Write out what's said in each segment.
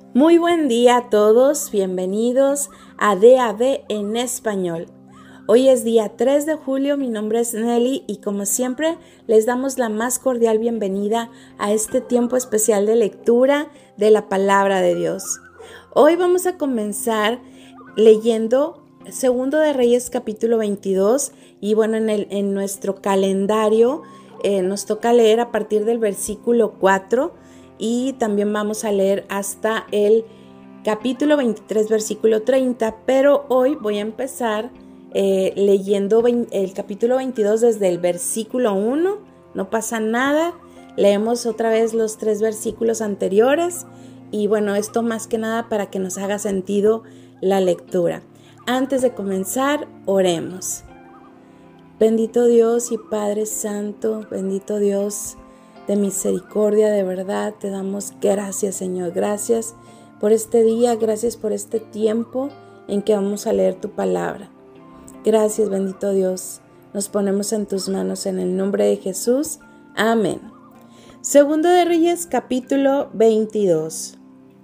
Muy buen día a todos, bienvenidos a DAB en español. Hoy es día 3 de julio, mi nombre es Nelly y como siempre les damos la más cordial bienvenida a este tiempo especial de lectura de la Palabra de Dios. Hoy vamos a comenzar leyendo Segundo de Reyes capítulo 22 y bueno, en nuestro calendario nos toca leer a partir del versículo 4 y también vamos a leer hasta el capítulo 23, versículo 30, pero hoy voy a empezar leyendo el capítulo 22 desde el versículo 1, no pasa nada, leemos otra vez los 3 versículos anteriores y bueno, esto más que nada para que nos haga sentido la lectura. Antes de comenzar, oremos. Bendito Dios y Padre Santo, bendito Dios de misericordia, de verdad, te damos gracias, Señor. Gracias por este día, gracias por este tiempo en que vamos a leer tu palabra. Gracias, bendito Dios. Nos ponemos en tus manos en el nombre de Jesús. Amén. Segundo de Reyes, capítulo 22.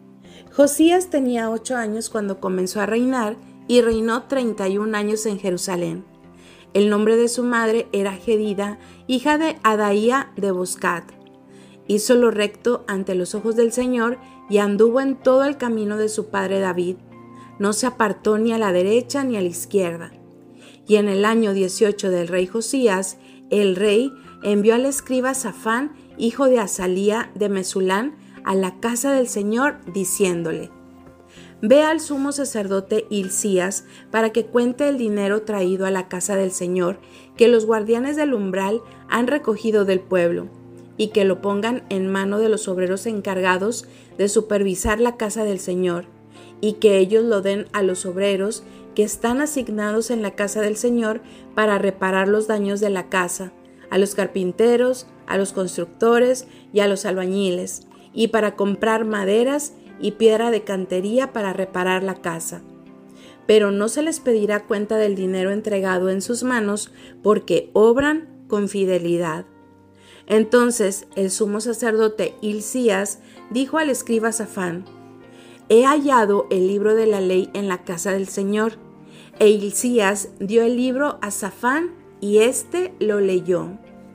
Josías tenía 8 años cuando comenzó a reinar y reinó 31 años en Jerusalén. El nombre de su madre era Jedida, hija de Adaía de Boscat. Hizo lo recto ante los ojos del Señor y anduvo en todo el camino de su padre David. No se apartó ni a la derecha ni a la izquierda. Y en el año 18 del rey Josías, el rey envió al escriba Safán, hijo de Asalía de Mesulán, a la casa del Señor, diciéndole: Ve al sumo sacerdote Hilcías para que cuente el dinero traído a la casa del Señor, que los guardianes del umbral han recogido del pueblo, y que lo pongan en mano de los obreros encargados de supervisar la casa del Señor, y que ellos lo den a los obreros que están asignados en la casa del Señor para reparar los daños de la casa, a los carpinteros, a los constructores y a los albañiles, y para comprar maderas y piedra de cantería para reparar la casa. Pero no se les pedirá cuenta del dinero entregado en sus manos, porque obran con fidelidad. Entonces el sumo sacerdote Hilcías dijo al escriba Safán: He hallado el libro de la ley en la casa del Señor. E Hilcías dio el libro a Safán, y éste lo leyó.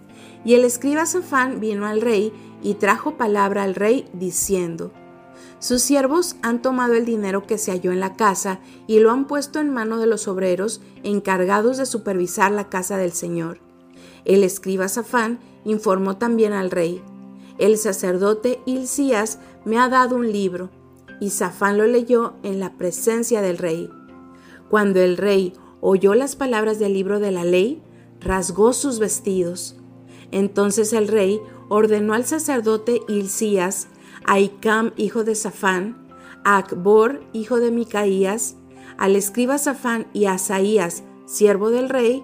Y el escriba Safán vino al rey y trajo palabra al rey, diciendo: Sus siervos han tomado el dinero que se halló en la casa y lo han puesto en mano de los obreros encargados de supervisar la casa del Señor. El escriba Safán informó también al rey: El sacerdote Hilcías me ha dado un libro. Y Safán lo leyó en la presencia del rey. Cuando el rey oyó las palabras del libro de la ley, rasgó sus vestidos. Entonces el rey ordenó al sacerdote Hilcías, a Ahicam, hijo de Safán, a Acbor, hijo de Micaías, al escriba Safán y a Asaías, siervo del rey: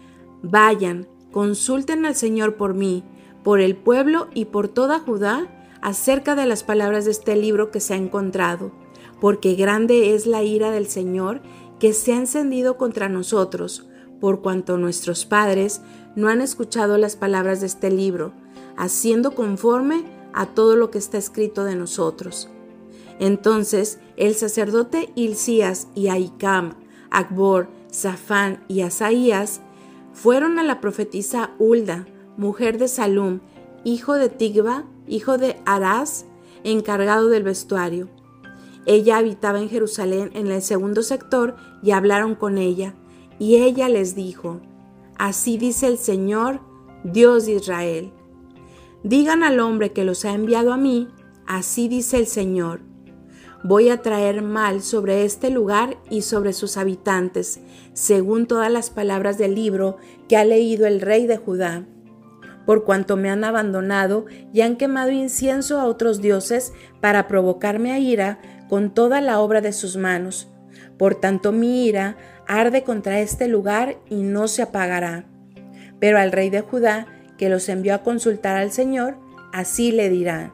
Vayan, consulten al Señor por mí, por el pueblo y por toda Judá, acerca de las palabras de este libro que se ha encontrado, porque grande es la ira del Señor que se ha encendido contra nosotros, por cuanto nuestros padres no han escuchado las palabras de este libro, haciendo conforme a todo lo que está escrito de nosotros. Entonces el sacerdote Hilcías y Ahicam, Acbor, Safán y Asaías fueron a la profetisa Hulda, mujer de Salum, hijo de Tigba, hijo de Arás, encargado del vestuario. Ella habitaba en Jerusalén en el segundo sector y hablaron con ella, y ella les dijo: Así dice el Señor, Dios de Israel. Digan al hombre que los ha enviado a mí: Así dice el Señor. Voy a traer mal sobre este lugar y sobre sus habitantes, según todas las palabras del libro que ha leído el rey de Judá. Por cuanto me han abandonado y han quemado incienso a otros dioses para provocarme a ira con toda la obra de sus manos. Por tanto mi ira arde contra este lugar y no se apagará. Pero al rey de Judá, que los envió a consultar al Señor, así le dirán: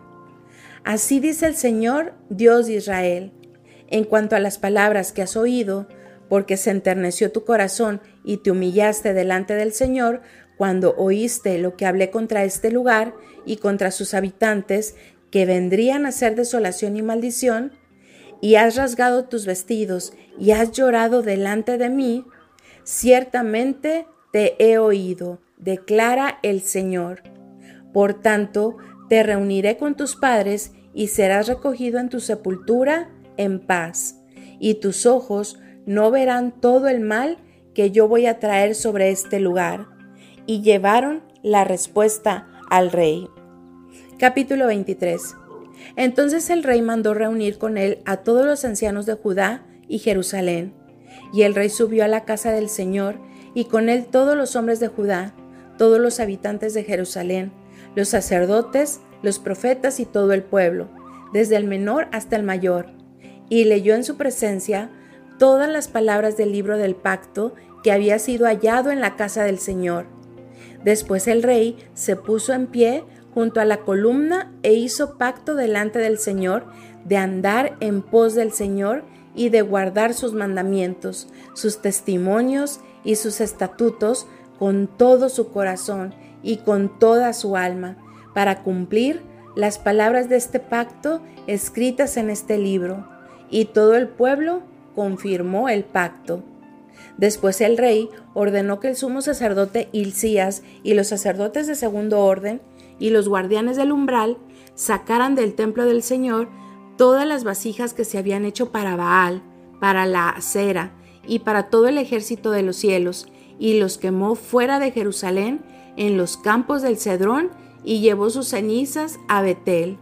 Así dice el Señor, Dios de Israel, en cuanto a las palabras que has oído, porque se enterneció tu corazón y te humillaste delante del Señor, cuando oíste lo que hablé contra este lugar y contra sus habitantes, que vendrían a ser desolación y maldición, y has rasgado tus vestidos y has llorado delante de mí, ciertamente te he oído, declara el Señor. Por tanto, te reuniré con tus padres y serás recogido en tu sepultura en paz, y tus ojos no verán todo el mal que yo voy a traer sobre este lugar. Y llevaron la respuesta al rey. Capítulo 23. Entonces el rey mandó reunir con él a todos los ancianos de Judá y Jerusalén. Y el rey subió a la casa del Señor, y con él todos los hombres de Judá, todos los habitantes de Jerusalén, los sacerdotes, los profetas y todo el pueblo, desde el menor hasta el mayor. Y leyó en su presencia todas las palabras del libro del pacto que había sido hallado en la casa del Señor. Después el rey se puso en pie junto a la columna e hizo pacto delante del Señor de andar en pos del Señor y de guardar sus mandamientos, sus testimonios y sus estatutos con todo su corazón y con toda su alma, para cumplir las palabras de este pacto escritas en este libro. Y todo el pueblo confirmó el pacto. Después el rey ordenó que el sumo sacerdote Hilcías y los sacerdotes de segundo orden y los guardianes del umbral sacaran del templo del Señor todas las vasijas que se habían hecho para Baal, para la Acera y para todo el ejército de los cielos, y los quemó fuera de Jerusalén en los campos del Cedrón, y llevó sus cenizas a Betel.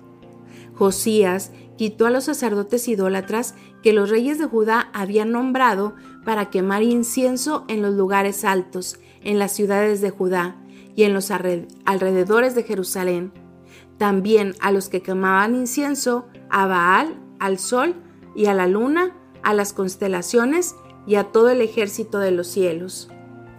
Josías quitó a los sacerdotes idólatras que los reyes de Judá habían nombrado para quemar incienso en los lugares altos, en las ciudades de Judá y en los alrededores de Jerusalén. También a los que quemaban incienso a Baal, al sol y a la luna, a las constelaciones y a todo el ejército de los cielos.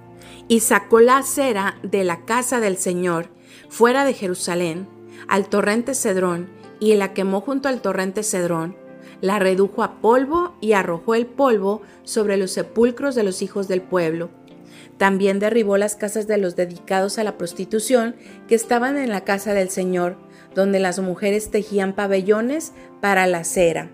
Y sacó la acera de la casa del Señor, fuera de Jerusalén, al torrente Cedrón, y la quemó junto al torrente Cedrón. La redujo a polvo y arrojó el polvo sobre los sepulcros de los hijos del pueblo. También derribó las casas de los dedicados a la prostitución que estaban en la casa del Señor, donde las mujeres tejían pabellones para la cera.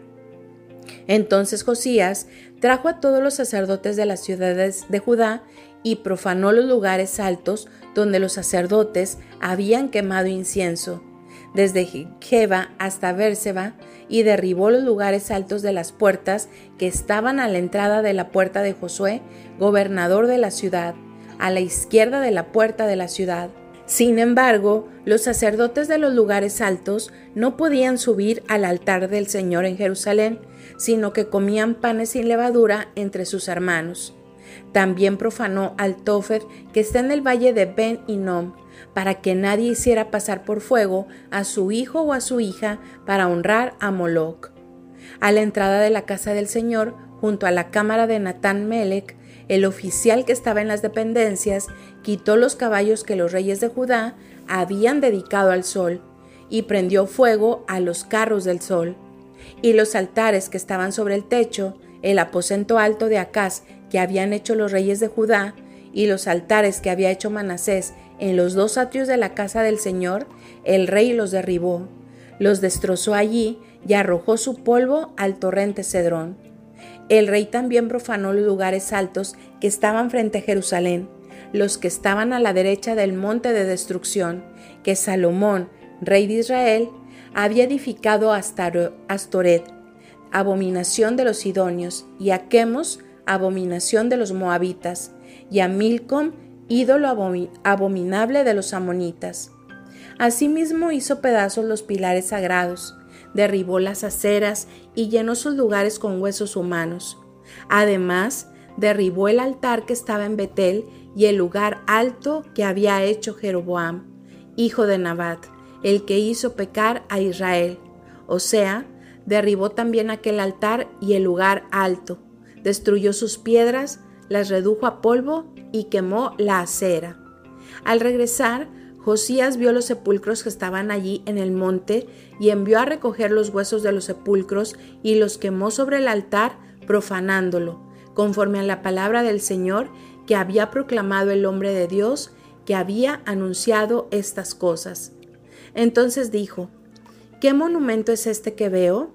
Entonces Josías trajo a todos los sacerdotes de las ciudades de Judá y profanó los lugares altos donde los sacerdotes habían quemado incienso, desde Geba hasta Bérseba, y derribó los lugares altos de las puertas que estaban a la entrada de la puerta de Josué, gobernador de la ciudad, a la izquierda de la puerta de la ciudad. Sin embargo, los sacerdotes de los lugares altos no podían subir al altar del Señor en Jerusalén, sino que comían panes sin levadura entre sus hermanos. También profanó al Tofet, que está en el valle de Ben Hinnom, para que nadie hiciera pasar por fuego a su hijo o a su hija para honrar a Moloc. A la entrada de la casa del Señor, junto a la cámara de Natán Melech, el oficial que estaba en las dependencias quitó los caballos que los reyes de Judá habían dedicado al sol y prendió fuego a los carros del sol. Y los altares que estaban sobre el techo, el aposento alto de Acaz que habían hecho los reyes de Judá, y los altares que había hecho Manasés en los dos atrios de la casa del Señor, el rey los derribó, los destrozó allí y arrojó su polvo al torrente Cedrón. El rey también profanó los lugares altos que estaban frente a Jerusalén, los que estaban a la derecha del monte de destrucción, que Salomón, rey de Israel, había edificado a Astoret, abominación de los sidonios, y a Quemos, abominación de los moabitas, y a Milcom, ídolo abominable de los amonitas. Asimismo hizo pedazos los pilares sagrados, derribó las aceras y llenó sus lugares con huesos humanos. Además, derribó el altar que estaba en Betel y el lugar alto que había hecho Jeroboam, hijo de Nabat, el que hizo pecar a Israel. O sea, derribó también aquel altar y el lugar alto, destruyó sus piedras, las redujo a polvo y quemó la acera. Al regresar, Josías vio los sepulcros que estaban allí en el monte y envió a recoger los huesos de los sepulcros y los quemó sobre el altar, profanándolo, conforme a la palabra del Señor que había proclamado el hombre de Dios que había anunciado estas cosas. Entonces dijo: ¿Qué monumento es este que veo?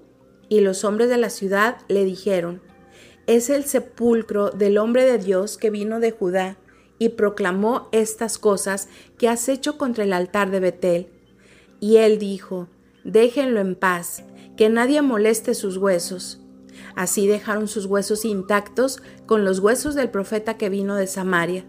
y los hombres de la ciudad le dijeron: «Es el sepulcro del hombre de Dios que vino de Judá y proclamó estas cosas que has hecho contra el altar de Betel». Y él dijo: «Déjenlo en paz, que nadie moleste sus huesos». Así dejaron sus huesos intactos con los huesos del profeta que vino de Samaria.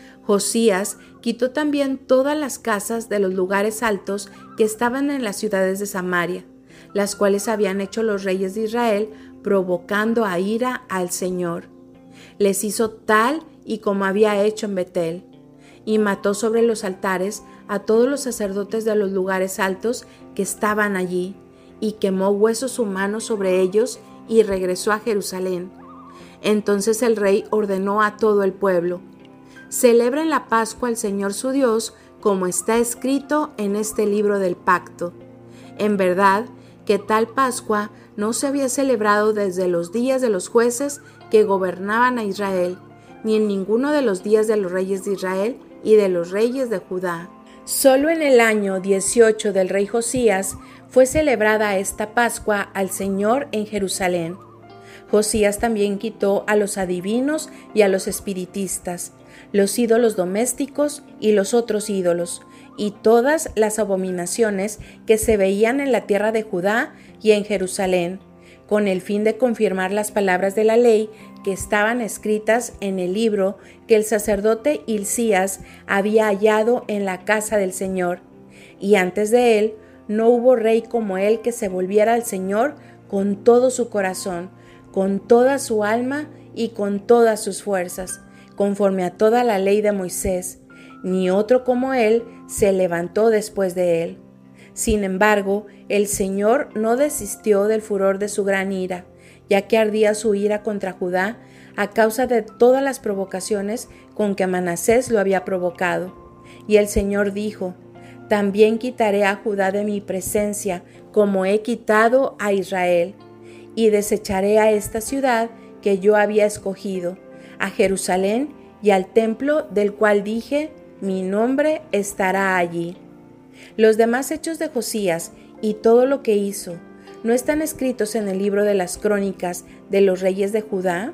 Josías quitó también todas las casas de los lugares altos que estaban en las ciudades de Samaria, las cuales habían hecho los reyes de Israel, provocando a ira al Señor. Les hizo tal y como había hecho en Betel, y mató sobre los altares a todos los sacerdotes de los lugares altos que estaban allí, y quemó huesos humanos sobre ellos, y regresó a Jerusalén. Entonces el rey ordenó a todo el pueblo: «Celebren la Pascua al Señor su Dios, como está escrito en este libro del pacto». En verdad que tal Pascua no se había celebrado desde los días de los jueces que gobernaban a Israel, ni en ninguno de los días de los reyes de Israel y de los reyes de Judá. Solo en el año 18 del rey Josías fue celebrada esta Pascua al Señor en Jerusalén. Josías también quitó a los adivinos y a los espiritistas, los ídolos domésticos y los otros ídolos, y todas las abominaciones que se veían en la tierra de Judá y en Jerusalén, con el fin de confirmar las palabras de la ley que estaban escritas en el libro que el sacerdote Hilcías había hallado en la casa del Señor. Y antes de él no hubo rey como él que se volviera al Señor con todo su corazón, con toda su alma y con todas sus fuerzas, conforme a toda la ley de Moisés. Ni otro como él se levantó después de él. Sin embargo, el Señor no desistió del furor de su gran ira, ya que ardía su ira contra Judá a causa de todas las provocaciones con que Manasés lo había provocado. Y el Señor dijo: «También quitaré a Judá de mi presencia, como he quitado a Israel, y desecharé a esta ciudad que yo había escogido, a Jerusalén y al templo del cual dije: mi nombre estará allí». Los demás hechos de Josías y todo lo que hizo, ¿no están escritos en el libro de las crónicas de los reyes de Judá?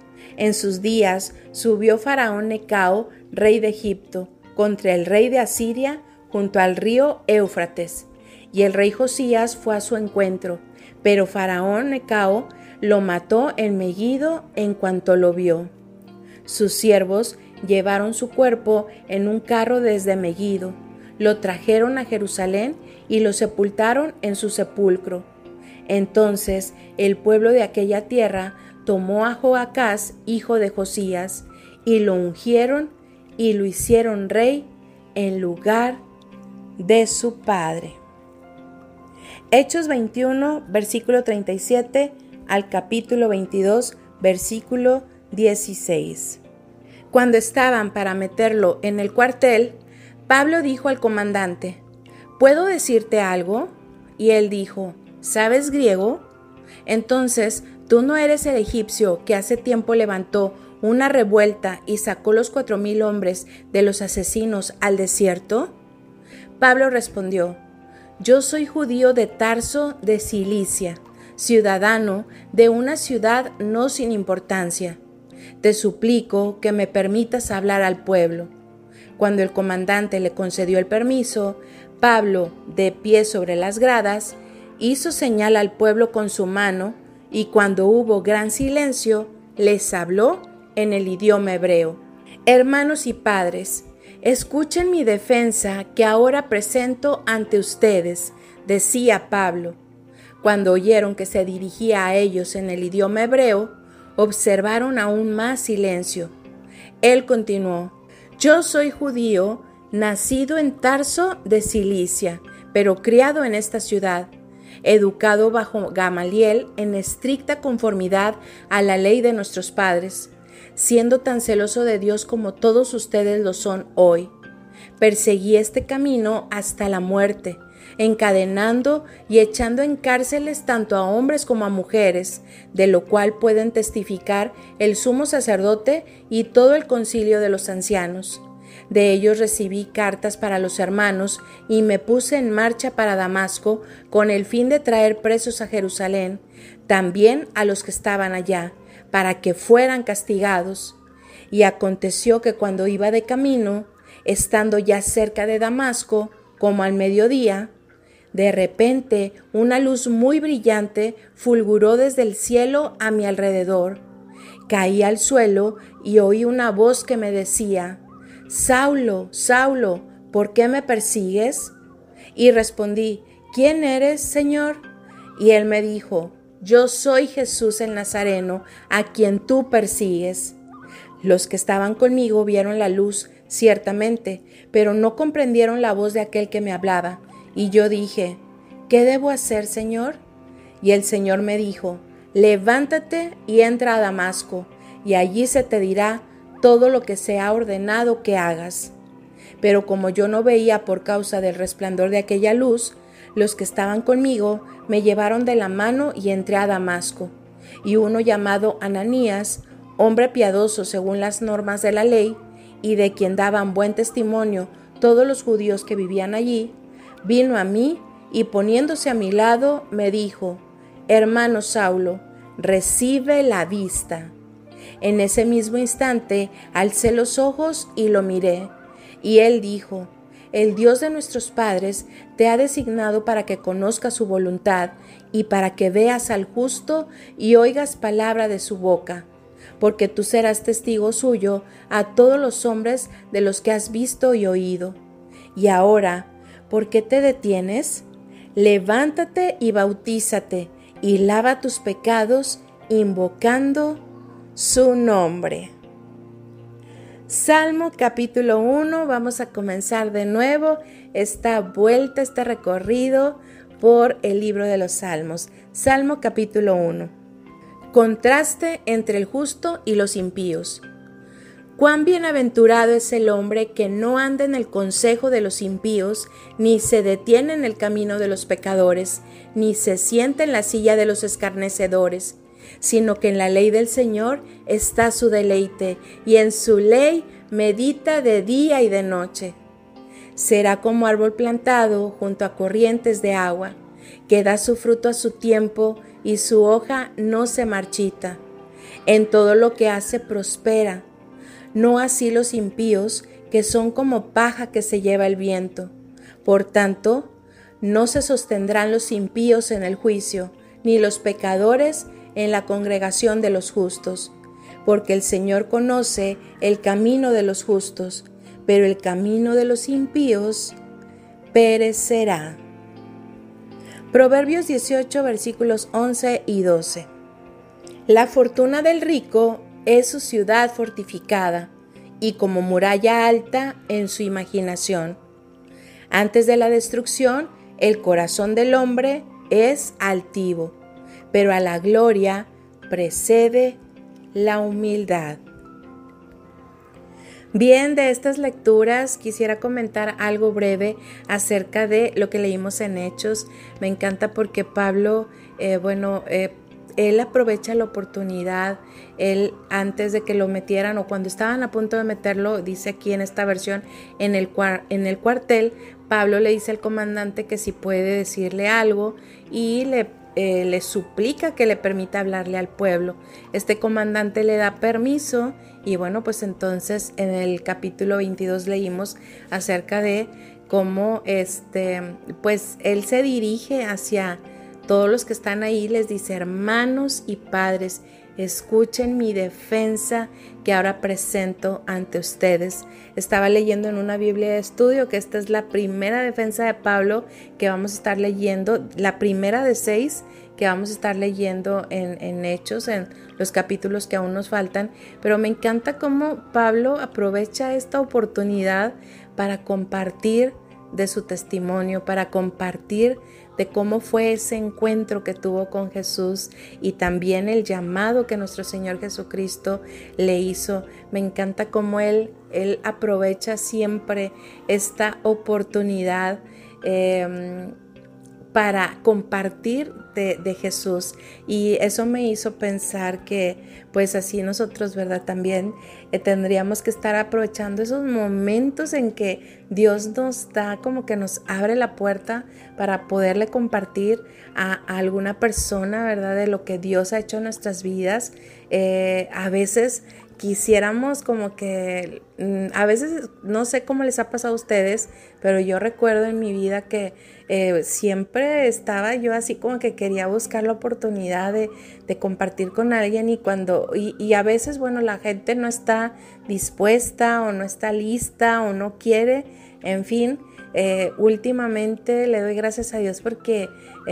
En sus días subió Faraón Necao, rey de Egipto, contra el rey de Asiria junto al río Éufrates, y el rey Josías fue a su encuentro, pero Faraón Necao lo mató en Megido en cuanto lo vio. Sus siervos llevaron su cuerpo en un carro desde Megido, lo trajeron a Jerusalén y lo sepultaron en su sepulcro. Entonces el pueblo de aquella tierra tomó a Joacás, hijo de Josías, y lo ungieron y lo hicieron rey en lugar de su padre. Hechos 21, versículo 37 al capítulo 22, versículo 16. Cuando estaban para meterlo en el cuartel, Pablo dijo al comandante: «¿Puedo decirte algo?». Y él dijo: «¿Sabes griego? Entonces, ¿tú no eres el egipcio que hace tiempo levantó una revuelta y sacó los 4,000 hombres de los asesinos al desierto?». Pablo respondió: «Yo soy judío de Tarso de Cilicia, ciudadano de una ciudad no sin importancia. Te suplico que me permitas hablar al pueblo». Cuando el comandante le concedió el permiso, Pablo, de pie sobre las gradas, hizo señal al pueblo con su mano, y cuando hubo gran silencio, les habló en el idioma hebreo: «Hermanos y padres, escuchen mi defensa que ahora presento ante ustedes», decía Pablo. Cuando oyeron que se dirigía a ellos en el idioma hebreo, observaron aún más silencio. Él continuó: «Yo soy judío, nacido en Tarso de Cilicia, pero criado en esta ciudad, educado bajo Gamaliel en estricta conformidad a la ley de nuestros padres, siendo tan celoso de Dios como todos ustedes lo son hoy. Perseguí este camino hasta la muerte, encadenando y echando en cárceles tanto a hombres como a mujeres, de lo cual pueden testificar el sumo sacerdote y todo el concilio de los ancianos. De ellos recibí cartas para los hermanos y me puse en marcha para Damasco con el fin de traer presos a Jerusalén, también a los que estaban allá, para que fueran castigados. Y aconteció que cuando iba de camino, estando ya cerca de Damasco, como al mediodía, de repente una luz muy brillante fulguró desde el cielo a mi alrededor. Caí al suelo y oí una voz que me decía: Saulo, Saulo, ¿por qué me persigues? Y respondí: ¿Quién eres, Señor? Y él me dijo: Yo soy Jesús el Nazareno, a quien tú persigues. Los que estaban conmigo vieron la luz, ciertamente, pero no comprendieron la voz de aquel que me hablaba. Y yo dije: ¿Qué debo hacer, Señor? Y el Señor me dijo: Levántate y entra a Damasco, y allí se te dirá todo lo que se ha ordenado que hagas. Pero como yo no veía por causa del resplandor de aquella luz, los que estaban conmigo me llevaron de la mano y entré a Damasco. Y uno llamado Ananías, hombre piadoso según las normas de la ley, y de quien daban buen testimonio todos los judíos que vivían allí, vino a mí y poniéndose a mi lado me dijo: Hermano Saulo, recibe la vista. En ese mismo instante alcé los ojos y lo miré, y él dijo: El Dios de nuestros padres te ha designado para que conozcas su voluntad y para que veas al justo y oigas palabra de su boca, porque tú serás testigo suyo a todos los hombres de los que has visto y oído. Y ahora, ¿por qué te detienes? Levántate y bautízate y lava tus pecados invocando su nombre. Salmo capítulo 1, vamos a comenzar de nuevo esta vuelta, este recorrido por el libro de los Salmos. Salmo capítulo 1. Contraste entre el justo y los impíos. Cuán bienaventurado es el hombre que no anda en el consejo de los impíos, ni se detiene en el camino de los pecadores, ni se sienta en la silla de los escarnecedores, sino que en la ley del Señor está su deleite, y en su ley medita de día y de noche. Será como árbol plantado junto a corrientes de agua, que da su fruto a su tiempo, y su hoja no se marchita. En todo lo que hace prospera. No así los impíos, que son como paja que se lleva el viento. Por tanto, no se sostendrán los impíos en el juicio, ni los pecadores en la congregación de los justos, porque el Señor conoce el camino de los justos, pero el camino de los impíos perecerá. Proverbios 18, versículos 11 y 12. La fortuna del rico es su ciudad fortificada, y como muralla alta en su imaginación. Antes de la destrucción, el corazón del hombre es altivo, pero a la gloria precede la humildad. Bien, de estas lecturas quisiera comentar algo breve acerca de lo que leímos en Hechos. Me encanta porque Pablo, él aprovecha la oportunidad. Él, antes de que lo metieran o cuando estaban a punto de meterlo, dice aquí en esta versión, en el cuartel, Pablo le dice al comandante que si puede decirle algo y le suplica que le permita hablarle al pueblo. Este comandante le da permiso y bueno, pues entonces en el capítulo 22 leímos acerca de cómo pues él se dirige hacia todos los que están ahí, les dice: hermanos y padres, escuchen mi defensa que ahora presento ante ustedes. Estaba leyendo en una Biblia de estudio que esta es la primera defensa de Pablo que vamos a estar leyendo, la primera de 6 que vamos a estar leyendo en Hechos, en los capítulos que aún nos faltan. Pero me encanta cómo Pablo aprovecha esta oportunidad para compartir de su testimonio, para compartir de cómo fue ese encuentro que tuvo con Jesús y también el llamado que nuestro Señor Jesucristo le hizo. Me encanta cómo él aprovecha siempre esta oportunidad para compartir de Jesús. Y eso me hizo pensar que pues así nosotros, ¿verdad? También tendríamos que estar aprovechando esos momentos en que Dios nos da, como que nos abre la puerta para poderle compartir a alguna persona, ¿verdad? De lo que Dios ha hecho en nuestras vidas. A veces quisiéramos como que, a veces no sé cómo les ha pasado a ustedes, pero yo recuerdo en mi vida que siempre estaba yo así como que quería buscar la oportunidad de compartir con alguien y a veces, bueno, la gente no está dispuesta o no está lista o no quiere, en fin. Últimamente le doy gracias a Dios porque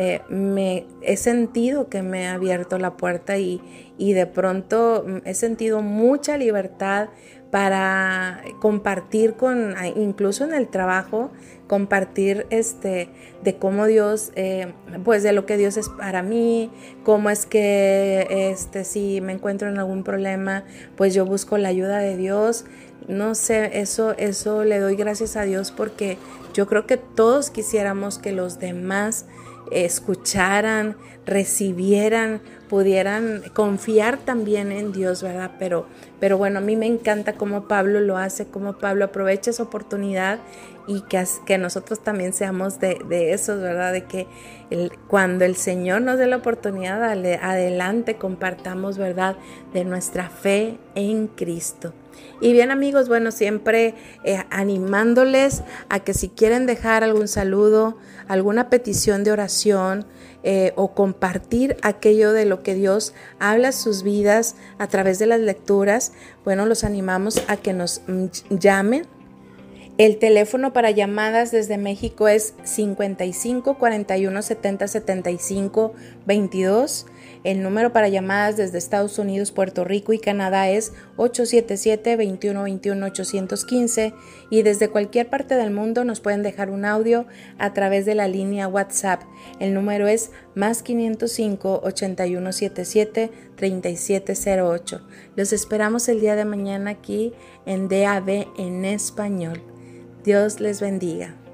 me he sentido que me ha abierto la puerta y de pronto he sentido mucha libertad para compartir incluso en el trabajo, compartir de cómo Dios, pues de lo que Dios es para mí, cómo es que si me encuentro en algún problema, pues yo busco la ayuda de Dios. No sé, eso le doy gracias a Dios porque yo creo que todos quisiéramos que los demás escucharan, recibieran, pudieran confiar también en Dios, ¿verdad? Pero bueno, a mí me encanta cómo Pablo lo hace, cómo Pablo aprovecha esa oportunidad y que nosotros también seamos de esos, ¿verdad? De que cuando el Señor nos dé la oportunidad, adelante compartamos, ¿verdad? De nuestra fe en Cristo. Y bien, amigos, bueno, siempre animándoles a que si quieren dejar algún saludo, alguna petición de oración o compartir aquello de lo que Dios habla a sus vidas a través de las lecturas, bueno, los animamos a que nos llamen. El teléfono para llamadas desde México es 55 41 70 75 22. El número para llamadas desde Estados Unidos, Puerto Rico y Canadá es 877-2121-815 y desde cualquier parte del mundo nos pueden dejar un audio a través de la línea WhatsApp. El número es más 505 8177 3708. Los esperamos el día de mañana aquí en DAB en español. Dios les bendiga.